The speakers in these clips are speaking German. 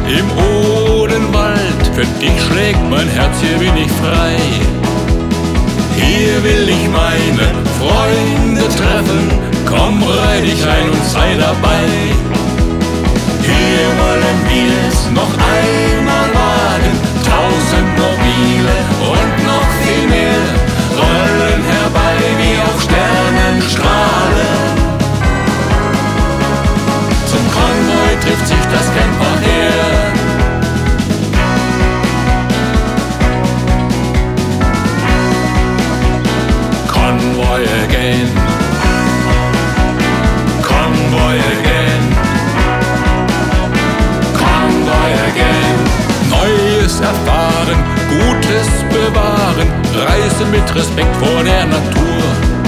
im Odenwald. Für dich schlägt mein Herz, hier bin ich frei. Hier will ich meine Freunde treffen, komm, reih dich ein und sei dabei. Hier wollen wir es noch einmal wagen, 1000 Mobile und noch viel mehr rollen herbei wie auf Sternenstrahlen. Zum Konvoi trifft sich das Camperheer. Convoy again, Convoy again, Convoy again. Neues erfahren, Gutes bewahren, Reise mit Respekt vor der Natur.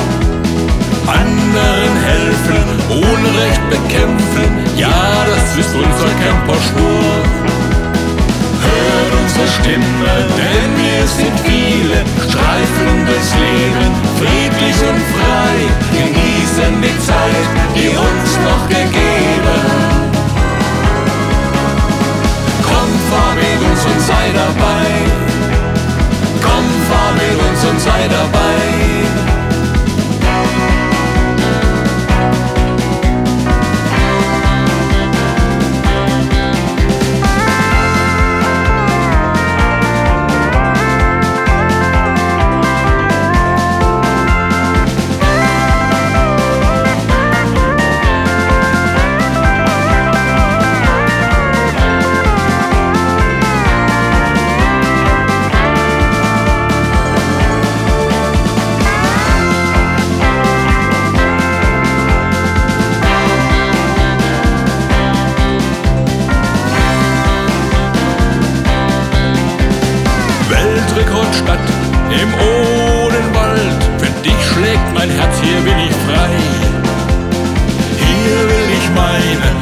Anderen helfen, Unrecht bekämpfen, ja, das ist unser Camperschwur. Hört unsere Stimme, denn wir sind viele, streifen durchs Leben, friedlich und frei, genießen die Zeit, die uns noch gegeben. Komm, fahr mit uns und sei dabei, komm, fahr mit uns und sei dabei. Rekordstadt im Odenwald. Für dich schlägt mein Herz, hier bin ich frei. Hier will ich meine